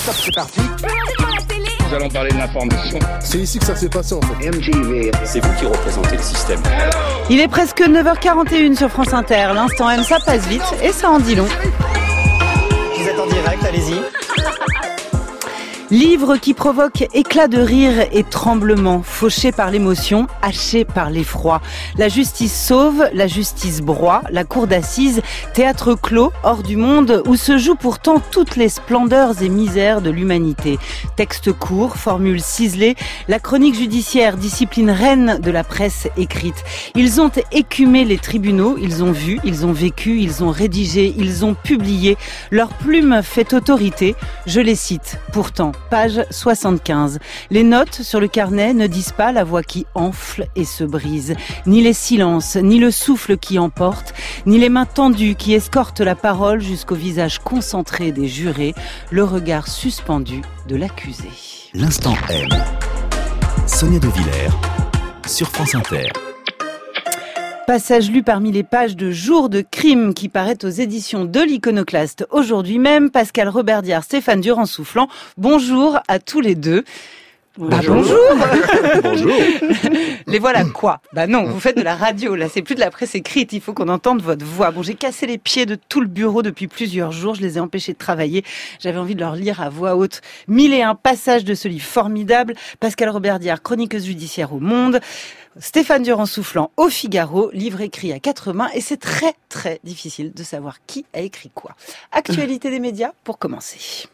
stop, c'est parti. Nous allons parler de l'information. C'est ici que ça s'est passé en fait. MTV. C'est vous qui représentez le système. Il est presque 9h41 sur France Inter. L'instant M, ça passe vite et ça en dit long. Vous êtes en direct, allez-y. Livre qui provoque éclats de rire et tremblements, fauché par l'émotion, haché par l'effroi. La justice sauve, la justice broie, la cour d'assises, théâtre clos, hors du monde, où se jouent pourtant toutes les splendeurs et misères de l'humanité. Texte court, formule ciselée, la chronique judiciaire, discipline reine de la presse écrite. Ils ont écumé les tribunaux, ils ont vu, ils ont vécu, ils ont rédigé, ils ont publié. Leur plume fait autorité, je les cite. Pourtant, page 75. Les notes sur le carnet ne disent pas la voix qui enfle et se brise, ni les silences, ni le souffle qui emporte, ni les mains tendues qui escortent la parole jusqu'au visage concentré des jurés, le regard suspendu de l'accusé. L'instant M. Sonia De Villers sur France Inter. Passage lu parmi les pages de Jour de crime qui paraît aux éditions de l'Iconoclaste aujourd'hui même. Pascal Roberdiard, Stéphane Durand-Soufflant, bonjour à tous les deux. Bonjour. Bonjour. Les voilà quoi? Non, vous faites de la radio, là c'est plus de la presse écrite, il faut qu'on entende votre voix. Bon, j'ai cassé les pieds de tout le bureau depuis plusieurs jours, je les ai empêchés de travailler. J'avais envie de leur lire à voix haute 1001 passages de ce livre formidable. Pascal Roberdiard, chroniqueuse judiciaire au Monde. Stéphane Durand-Soufflant au Figaro, livre écrit à 4 mains, et c'est très très difficile de savoir qui a écrit quoi. Actualité des médias pour commencer.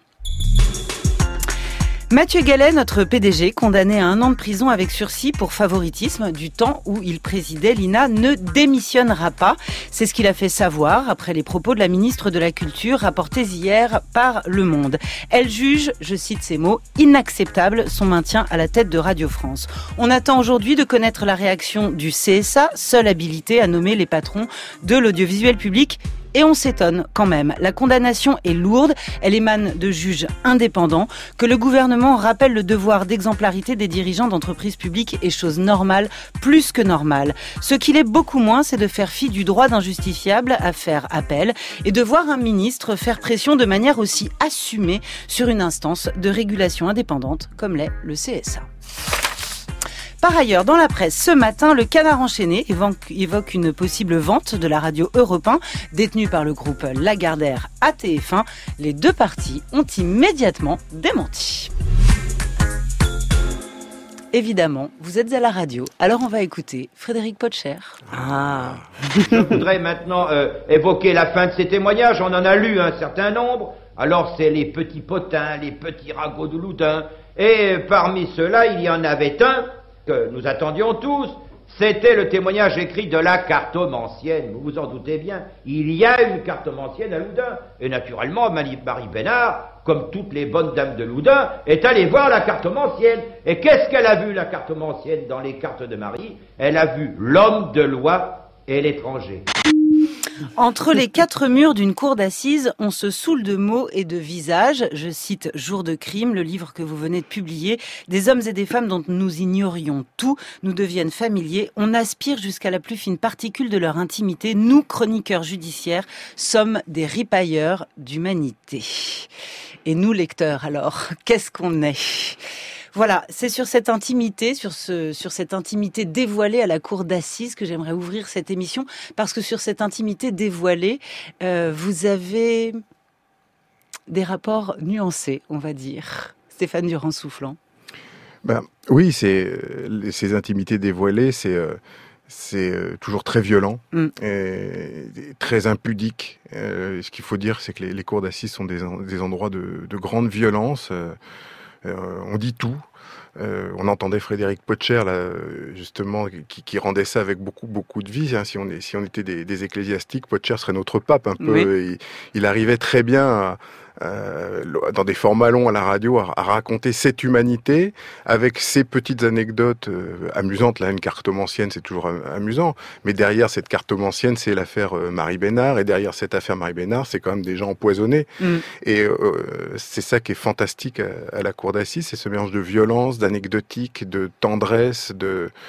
Mathieu Gallet, notre PDG, condamné à 1 an de prison avec sursis pour favoritisme du temps où il présidait l'INA, ne démissionnera pas. C'est ce qu'il a fait savoir après les propos de la ministre de la Culture rapportés hier par Le Monde. Elle juge, je cite ces mots, inacceptable son maintien à la tête de Radio France. On attend aujourd'hui de connaître la réaction du CSA, seul habilité à nommer les patrons de l'audiovisuel public. Et on s'étonne quand même. La condamnation est lourde, elle émane de juges indépendants. Que le gouvernement rappelle le devoir d'exemplarité des dirigeants d'entreprises publiques est chose normale, plus que normale. Ce qu'il est beaucoup moins, c'est de faire fi du droit d'injustifiable à faire appel et de voir un ministre faire pression de manière aussi assumée sur une instance de régulation indépendante comme l'est le CSA. Par ailleurs, dans la presse, ce matin, le Canard enchaîné évoque une possible vente de la radio Europe 1, détenue par le groupe Lagardère à TF1. Les deux parties ont immédiatement démenti. Évidemment, vous êtes à la radio, alors on va écouter Frédéric Potcher. Je voudrais maintenant évoquer la fin de ces témoignages. On en a lu un certain nombre. Alors c'est les petits potins, les petits ragots de Loudun. Et parmi ceux-là, il y en avait un que nous attendions tous, c'était le témoignage écrit de la cartomancienne. Vous vous en doutez bien, il y a une cartomancienne à Loudun. Et naturellement, Marie Bénard, comme toutes les bonnes dames de Loudun, est allée voir la cartomancienne. Et qu'est-ce qu'elle a vu, la cartomancienne, dans les cartes de Marie? Elle a vu l'homme de loi et l'étranger. Entre les 4 murs d'une cour d'assises, on se saoule de mots et de visages. Je cite Jour de crime, le livre que vous venez de publier. Des hommes et des femmes dont nous ignorions tout nous deviennent familiers. On aspire jusqu'à la plus fine particule de leur intimité. Nous, chroniqueurs judiciaires, sommes des ripailleurs d'humanité. Et nous, lecteurs, alors, qu'est-ce qu'on est ? Voilà, c'est sur cette intimité, sur cette intimité dévoilée à la cour d'assises que j'aimerais ouvrir cette émission, parce que sur cette intimité dévoilée, vous avez des rapports nuancés, on va dire. Stéphane Durand-Soufflant. Oui, ces intimités dévoilées, c'est toujours très violent, et très impudique. Ce qu'il faut dire, c'est que les cours d'assises sont des endroits de grande violence. On dit tout. On entendait Frédéric Potcher là, justement, qui rendait ça avec beaucoup de vie. Hein. Si on était des ecclésiastiques, Potcher serait notre pape un peu. Oui. Il arrivait très bien dans des formats longs à la radio à raconter cette humanité avec ces petites anecdotes amusantes. Là, une cartomancienne, c'est toujours amusant, mais derrière cette cartomancienne, c'est l'affaire Marie Bénard, et derrière cette affaire Marie Bénard, c'est quand même des gens empoisonnés. Et c'est ça qui est fantastique à la cour d'assises, c'est ce mélange de violence, d'anecdotique, de tendresse,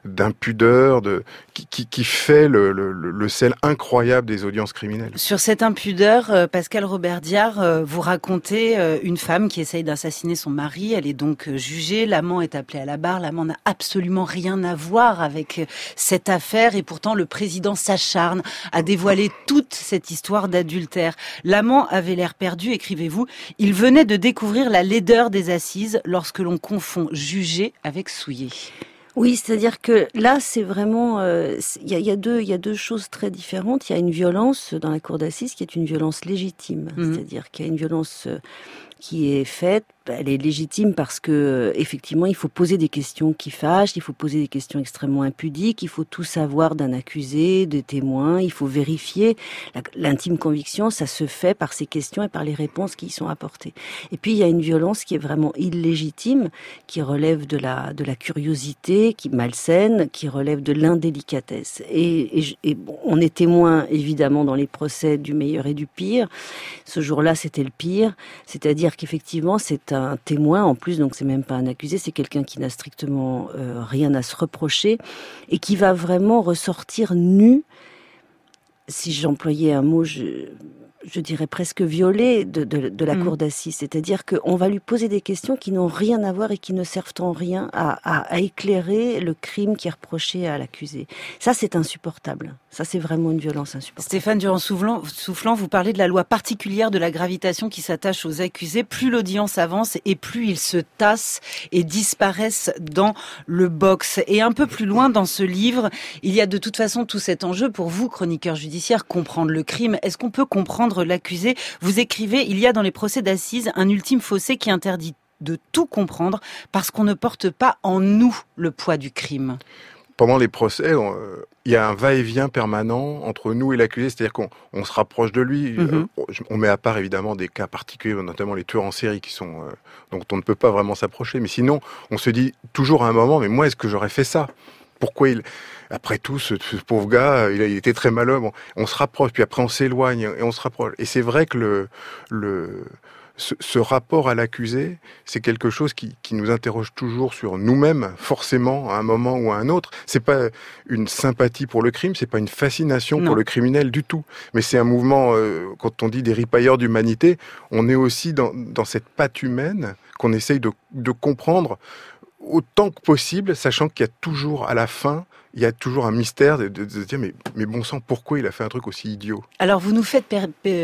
d'impudeur, qui fait le sel incroyable des audiences criminelles. Sur cette impudeur, Pascal Robert-Diard, vous racontez une femme qui essaye d'assassiner son mari. Elle est donc jugée. L'amant est appelé à la barre. L'amant n'a absolument rien à voir avec cette affaire. Et pourtant, le président s'acharne à dévoiler toute cette histoire d'adultère. L'amant avait l'air perdu, écrivez-vous. Il venait de découvrir la laideur des assises lorsque l'on confond juger avec souiller. Oui, c'est-à-dire que là, c'est vraiment, il y a deux choses très différentes. Il y a une violence dans la cour d'assises qui est une violence légitime, c'est-à-dire qu'il y a une violence qui est faite. Elle est légitime parce que effectivement, il faut poser des questions qui fâchent, il faut poser des questions extrêmement impudiques, il faut tout savoir d'un accusé, des témoins, il faut vérifier. L'intime conviction, ça se fait par ces questions et par les réponses qui y sont apportées. Et puis il y a une violence qui est vraiment illégitime, qui relève de la curiosité, qui malsaine, qui relève de l'indélicatesse. Et bon, on est témoin évidemment dans les procès du meilleur et du pire. Ce jour-là, c'était le pire, c'est-à-dire qu'effectivement, c'est un témoin, en plus, donc c'est même pas un accusé, c'est quelqu'un qui n'a strictement rien à se reprocher et qui va vraiment ressortir nu, si j'employais un mot, je dirais presque violé de la cour d'assises. C'est-à-dire qu'on va lui poser des questions qui n'ont rien à voir et qui ne servent en rien à éclairer le crime qui est reproché à l'accusé. Ça, c'est insupportable. Ça, c'est vraiment une violence insupportable. Stéphane Durand-Soufflant, vous parlez de la loi particulière de la gravitation qui s'attache aux accusés. Plus l'audience avance et plus ils se tassent et disparaissent dans le box. Et un peu plus loin dans ce livre, il y a de toute façon tout cet enjeu pour vous, chroniqueur judiciaire, comprendre le crime. Est-ce qu'on peut comprendre l'accusé? Vous écrivez, il y a dans les procès d'assises un ultime fossé qui interdit de tout comprendre parce qu'on ne porte pas en nous le poids du crime. Pendant les procès, il y a un va-et-vient permanent entre nous et l'accusé, c'est-à-dire qu'on se rapproche de lui. On met à part évidemment des cas particuliers, notamment les tueurs en série qui sont dont on ne peut pas vraiment s'approcher. Mais sinon, on se dit toujours à un moment, mais moi, est-ce que j'aurais fait ça? Pourquoi après tout, ce pauvre gars, il était très malheureux. Bon, on se rapproche, puis après on s'éloigne et on se rapproche. Et c'est vrai que ce rapport à l'accusé, c'est quelque chose qui nous interroge toujours sur nous-mêmes, forcément, à un moment ou à un autre. C'est pas une sympathie pour le crime, c'est pas une fascination pour le criminel du tout. Mais c'est un mouvement, quand on dit des ripailleurs d'humanité, on est aussi dans cette patte humaine qu'on essaye de comprendre autant que possible, sachant qu'il y a toujours à la fin, il y a toujours un mystère de se dire mais bon sang, pourquoi il a fait un truc aussi idiot? Alors vous nous faites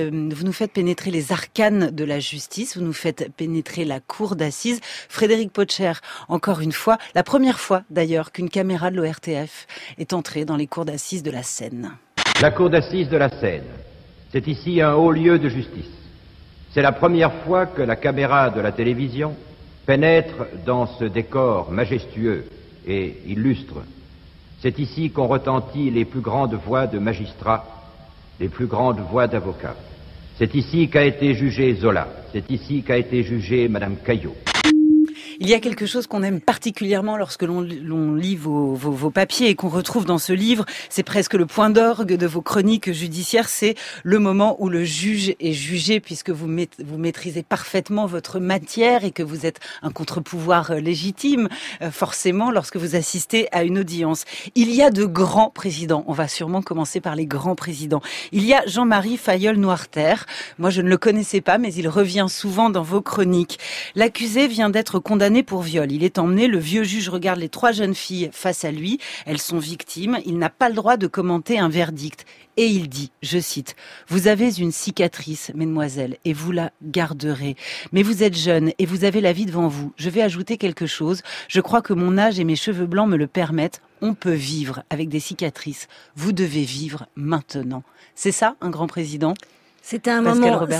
pénétrer les arcanes de la justice, vous nous faites pénétrer la cour d'assises. Frédéric Potcher, encore une fois, la première fois d'ailleurs qu'une caméra de l'ORTF est entrée dans les cours d'assises de la Seine. La cour d'assises de la Seine, c'est ici un haut lieu de justice. C'est la première fois que la caméra de la télévision pénètre dans ce décor majestueux et illustre. C'est ici qu'ont retenti les plus grandes voix de magistrats, les plus grandes voix d'avocats. C'est ici qu'a été jugé Zola. C'est ici qu'a été jugée Madame Caillot. Il y a quelque chose qu'on aime particulièrement lorsque l'on lit vos papiers et qu'on retrouve dans ce livre. C'est presque le point d'orgue de vos chroniques judiciaires. C'est le moment où le juge est jugé, puisque vous maîtrisez parfaitement votre matière et que vous êtes un contre-pouvoir légitime, forcément, lorsque vous assistez à une audience. Il y a de grands présidents. On va sûrement commencer par les grands présidents. Il y a Jean-Marie Fayolle-Noirterre. Moi, je ne le connaissais pas, mais il revient souvent dans vos chroniques. L'accusé vient d'être condamné pour viol. Il est emmené, le vieux juge regarde les 3 jeunes filles face à lui. Elles sont victimes. Il n'a pas le droit de commenter un verdict. Et il dit, je cite, « Vous avez une cicatrice, mesdemoiselles, et vous la garderez. Mais vous êtes jeune et vous avez la vie devant vous. Je vais ajouter quelque chose. Je crois que mon âge et mes cheveux blancs me le permettent. On peut vivre avec des cicatrices. Vous devez vivre maintenant. » C'est ça, un grand président ? C'était un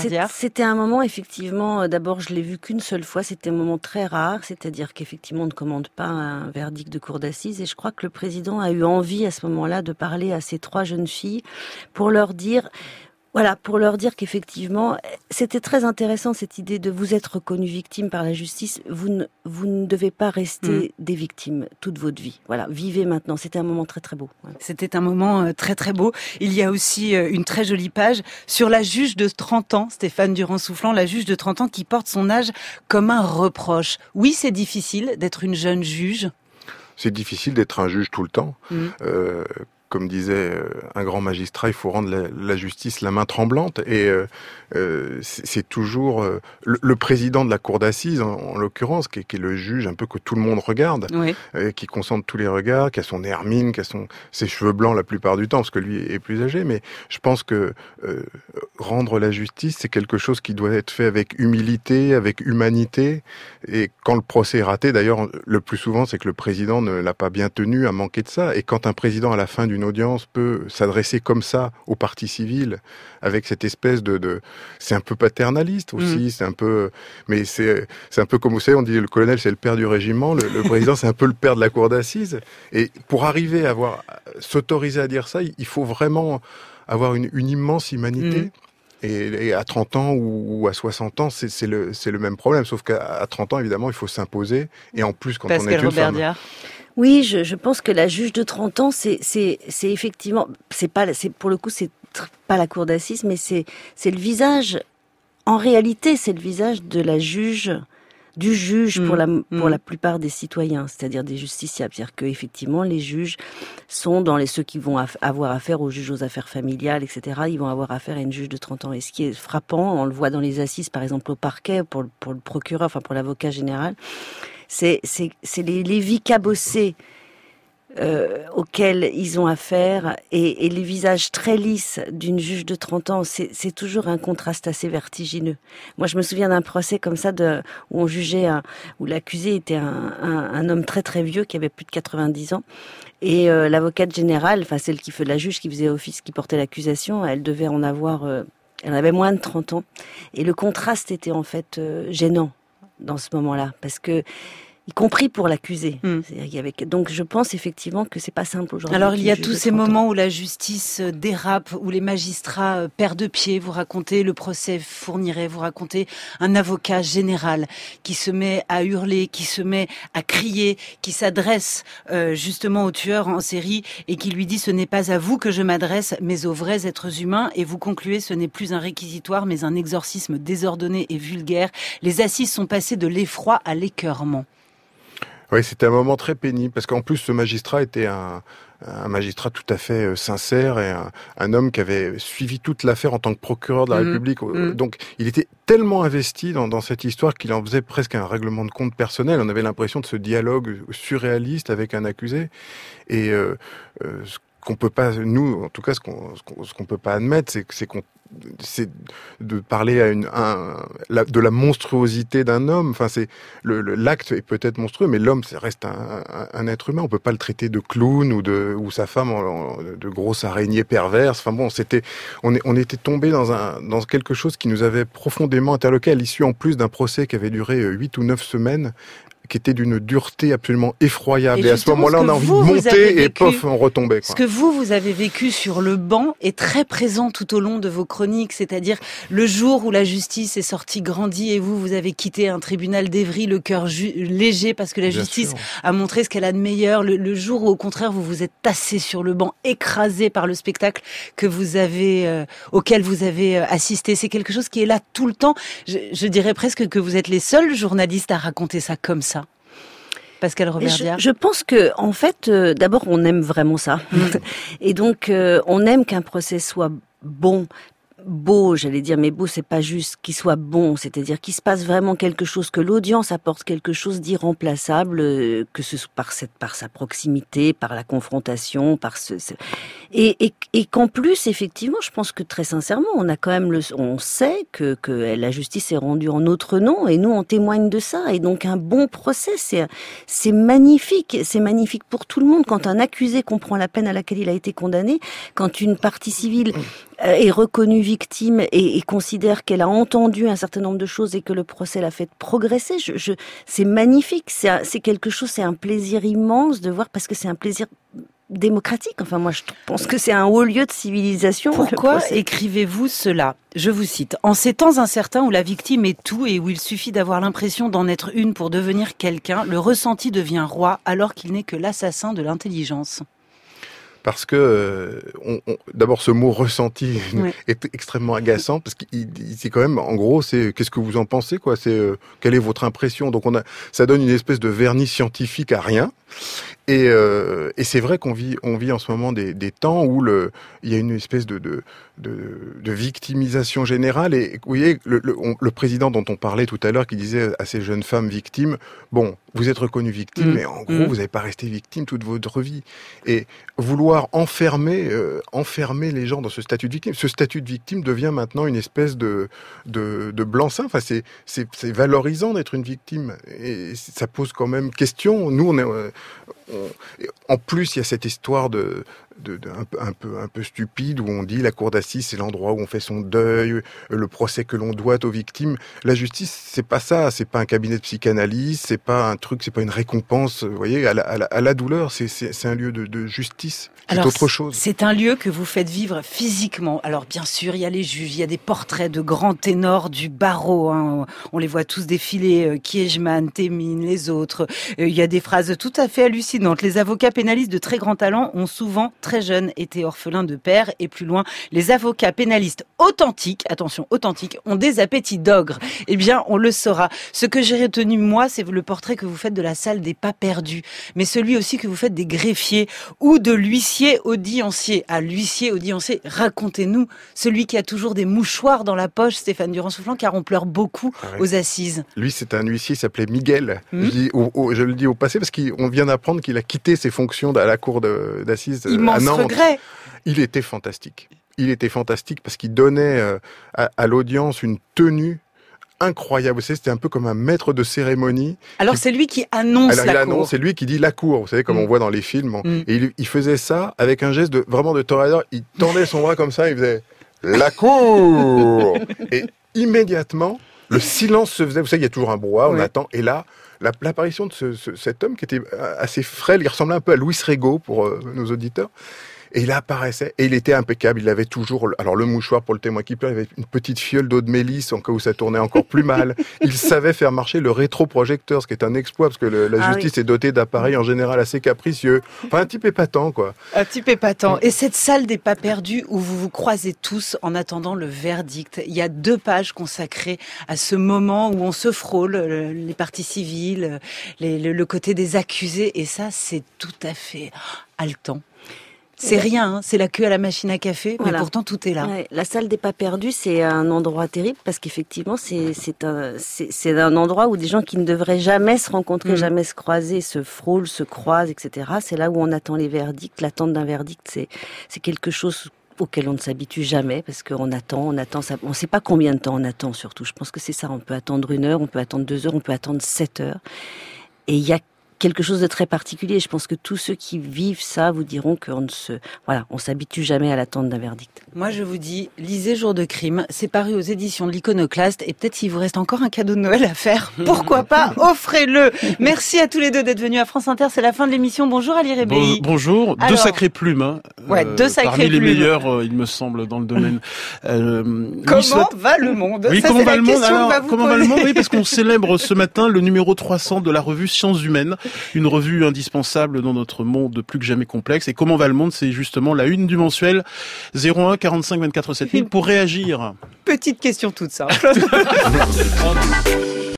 moment, effectivement, d'abord je l'ai vu qu'une seule fois, c'était un moment très rare, c'est-à-dire qu'effectivement on ne commande pas un verdict de cour d'assises et je crois que le président a eu envie à ce moment-là de parler à ces 3 jeunes filles pour leur dire qu'effectivement, c'était très intéressant cette idée de vous être reconnu victime par la justice. Vous ne devez pas rester des victimes toute votre vie. Voilà, vivez maintenant. C'était un moment très très beau. Ouais. C'était un moment très très beau. Il y a aussi une très jolie page sur la juge de 30 ans, Stéphane Durand-Soufflant, la juge de 30 ans qui porte son âge comme un reproche. Oui, c'est difficile d'être une jeune juge. c'est difficile d'être un juge tout le temps. Comme disait un grand magistrat, il faut rendre la justice la main tremblante. Et c'est toujours le président de la cour d'assises, en l'occurrence, qui est le juge un peu que tout le monde regarde, qui concentre tous les regards, qui a son hermine, qui a ses cheveux blancs la plupart du temps, parce que lui est plus âgé. Mais je pense que rendre la justice, c'est quelque chose qui doit être fait avec humilité, avec humanité. Et quand le procès est raté, d'ailleurs, le plus souvent, c'est que le président ne l'a pas bien tenu, a manqué de ça. Et quand un président, à la fin d'une audience, peut s'adresser comme ça aux parties civiles, avec cette espèce de c'est un peu paternaliste aussi, c'est un peu, mais c'est un peu comme vous savez, on dit le colonel c'est le père du régiment, le président c'est un peu le père de la cour d'assises. Et pour arriver à s'autoriser à dire ça, il faut vraiment avoir une immense humanité. Et à 30 ans ou à 60 ans, c'est le même problème, sauf qu'à 30 ans, évidemment, il faut s'imposer. Et en plus, quand on est une femme... Oui, je pense que la juge de 30 ans, c'est effectivement... pour le coup, c'est pas la cour d'assises, mais c'est le visage... En réalité, c'est le visage de la juge... du juge pour la plupart des citoyens, c'est-à-dire des justiciables. C'est-à-dire qu'effectivement, les juges sont ceux qui vont avoir affaire aux juges aux affaires familiales, etc. Ils vont avoir affaire à une juge de 30 ans. Et ce qui est frappant, on le voit dans les assises, par exemple au parquet, pour le procureur, enfin pour l'avocat général, c'est les vies cabossées auxquels ils ont affaire et les visages très lisses d'une juge de 30 ans, c'est toujours un contraste assez vertigineux. Moi, je me souviens d'un procès comme ça où on jugeait, où l'accusé était un homme très très vieux qui avait plus de 90 ans et l'avocate générale, enfin celle la juge qui faisait office, qui portait l'accusation, elle devait en avoir, elle avait moins de 30 ans et le contraste était en fait gênant dans ce moment-là parce que y compris pour l'accusé. Donc je pense effectivement que c'est pas simple aujourd'hui. Alors il y a tous ces moments où la justice dérape, où les magistrats perdent pied. Vous racontez le procès Fourniret, vous racontez un avocat général qui se met à hurler, qui se met à crier, qui s'adresse justement au tueur en série et qui lui dit « ce n'est pas à vous que je m'adresse, mais aux vrais êtres humains ». Et vous concluez « ce n'est plus un réquisitoire, mais un exorcisme désordonné et vulgaire ». Les assises sont passées de l'effroi à l'écœurement. Oui, c'était un moment très pénible, parce qu'en plus, ce magistrat était un magistrat tout à fait sincère et un homme qui avait suivi toute l'affaire en tant que procureur de la République. Donc, il était tellement investi dans cette histoire qu'il en faisait presque un règlement de compte personnel. On avait l'impression de ce dialogue surréaliste avec un accusé. Et ce qu'on peut pas, nous, en tout cas, ce qu'on peut pas admettre, c'est de parler de la monstruosité d'un homme. Enfin, l'acte est peut-être monstrueux, mais l'homme, ça reste un être humain. On peut pas le traiter de clown ou sa femme de grosse araignée perverse. Enfin bon, on était tombé dans quelque chose qui nous avait profondément interloqué à l'issue en plus d'un procès qui avait duré 8 ou 9 semaines. Qui était d'une dureté absolument effroyable. Et à ce moment-là, on a envie de monter et pof, on retombait. Ce que vous avez vécu sur le banc est très présent tout au long de vos chroniques, c'est-à-dire le jour où la justice est sortie grandie et vous avez quitté un tribunal d'Évry, le cœur léger parce que la justice a montré ce qu'elle a de meilleur. Le jour où, au contraire, vous vous êtes tassé sur le banc, écrasé par le spectacle auquel vous avez assisté. C'est quelque chose qui est là tout le temps. Je dirais presque que vous êtes les seuls journalistes à raconter ça comme ça. Pascal Robert-Diard. Je pense que, en fait, d'abord, on aime vraiment ça. Et donc, on aime qu'un procès soit beau, j'allais dire, mais beau, c'est pas juste qu'il soit bon, c'est-à-dire qu'il se passe vraiment quelque chose, que l'audience apporte quelque chose d'irremplaçable, que ce soit par sa proximité, par la confrontation, et qu'en plus, effectivement, je pense que très sincèrement, on a quand même on sait que la justice est rendue en notre nom, et nous, on témoigne de ça, et donc un bon procès, c'est magnifique pour tout le monde, quand un accusé comprend la peine à laquelle il a été condamné, quand une partie civile est reconnue victime et considère qu'elle a entendu un certain nombre de choses et que le procès l'a fait progresser, c'est magnifique, c'est quelque chose, c'est un plaisir immense de voir, parce que c'est un plaisir démocratique. Enfin, moi, je pense que c'est un haut lieu de civilisation. Pourquoi écrivez-vous cela ? Je vous cite. « En ces temps incertains où la victime est tout et où il suffit d'avoir l'impression d'en être une pour devenir quelqu'un, le ressenti devient roi alors qu'il n'est que l'assassin de l'intelligence. » Parce que d'abord ce mot ressenti est extrêmement agaçant, parce qu'il c'est quand même, en gros, c'est qu'est-ce que vous en pensez, quoi. C'est quelle est votre impression. Donc ça donne une espèce de vernis scientifique à rien. Et c'est vrai qu'on vit en ce moment des temps où il y a une espèce de victimisation générale. Et vous voyez, le président dont on parlait tout à l'heure, qui disait à ces jeunes femmes victimes, bon, vous êtes reconnues victimes, mais en gros, vous n'avez pas resté victime toute votre vie. Et vouloir enfermer les gens dans ce statut de victime, ce statut de victime devient maintenant une espèce de blanc-seing. Enfin, c'est valorisant d'être une victime. Et ça pose quand même question. Nous, en plus, il y a cette histoire un peu stupide où on dit la cour d'assises c'est l'endroit où on fait son deuil, le procès que l'on doit aux victimes. La justice, c'est pas ça, c'est pas un cabinet de psychanalyse, c'est pas un truc, c'est pas une récompense, vous voyez, à la douleur, c'est un lieu de justice, c'est autre chose. C'est un lieu que vous faites vivre physiquement. Alors bien sûr, il y a les juges, il y a des portraits de grands ténors du barreau, hein. On les voit tous défiler, Kiejman, Thémines, les autres. Il y a des phrases tout à fait hallucinantes. Les avocats pénalistes de très grand talent ont souvent très jeunes été orphelins de père, et plus loin, les avocats pénalistes authentiques, attention, authentiques, ont des appétits d'ogre. Eh bien, on le saura. Ce que j'ai retenu, moi, c'est le portrait que vous faites de la salle des pas perdus, mais celui aussi que vous faites des greffiers ou de l'huissier audiencier. Ah, l'huissier audiencier, racontez-nous, celui qui a toujours des mouchoirs dans la poche, Stéphane Durand-Soufflant, car on pleure beaucoup aux assises. Lui, c'est un huissier, il s'appelait Miguel. Je le dis au passé parce qu'on vient d'apprendre qu'il a quitté ses fonctions à la cour d'assises à Nantes. Regret. Il était fantastique. Il était fantastique parce qu'il donnait à l'audience une tenue incroyable. Vous savez, c'était un peu comme un maître de cérémonie. Alors c'est lui qui annonce la cour. C'est lui qui dit la cour. Vous savez, comme on voit dans les films. Et il faisait ça avec un geste vraiment de toréador. Il tendait son bras comme ça, il faisait la cour. Et immédiatement, le silence se faisait. Vous savez, il y a toujours un brouhaha, on attend. Et là, l'apparition de cet homme qui était assez frêle, il ressemblait un peu à Louis Rego pour nos auditeurs. Et il apparaissait, et il était impeccable. Il avait toujours, le mouchoir pour le témoin qui pleure, il avait une petite fiole d'eau de mélisse, en cas où ça tournait encore plus mal. Il savait faire marcher le rétroprojecteur, ce qui est un exploit, parce que la justice est dotée d'appareils en général assez capricieux. Enfin, un type épatant, quoi. Un type épatant. Et cette salle des pas perdus où vous vous croisez tous en attendant le verdict, il y a 2 pages consacrées à ce moment où on se frôle, les parties civiles, le côté des accusés, et ça, c'est tout à fait haletant. C'est rien, hein, c'est la queue à la machine à café, mais pourtant tout est là. Ouais, la salle des pas perdus, c'est un endroit terrible parce qu'effectivement, c'est un endroit où des gens qui ne devraient jamais se rencontrer, jamais se croiser, se frôlent, se croisent, etc. C'est là où on attend les verdicts. L'attente d'un verdict, c'est quelque chose auquel on ne s'habitue jamais parce qu'on attend, on ne sait pas combien de temps on attend surtout. Je pense que c'est ça, on peut attendre 1 heure, on peut attendre 2 heures, on peut attendre 7 heures. Et il y a quelque chose de très particulier. Je pense que tous ceux qui vivent ça vous diront qu'on on s'habitue jamais à l'attente d'un verdict. Moi, je vous dis, lisez Jour de crime. C'est paru aux éditions de l'Iconoclaste. Et peut-être s'il vous reste encore un cadeau de Noël à faire, pourquoi pas, offrez-le. Merci à tous les deux d'être venus à France Inter. C'est la fin de l'émission. Bonjour Ali Rebéi. Bonjour. Alors, 2 sacrées plumes. Hein. 2 sacrées parmi plumes. Les meilleurs, il me semble, dans le domaine. Comment va le monde? Oui, comment va le monde? Alors, comment va le monde? Oui, parce qu'on célèbre ce matin le numéro 300 de la revue Sciences Humaines. Une revue indispensable dans notre monde plus que jamais complexe. Et comment va le monde? C'est justement la une du mensuel 01 45 24 7000 pour réagir. Petite question toute simple.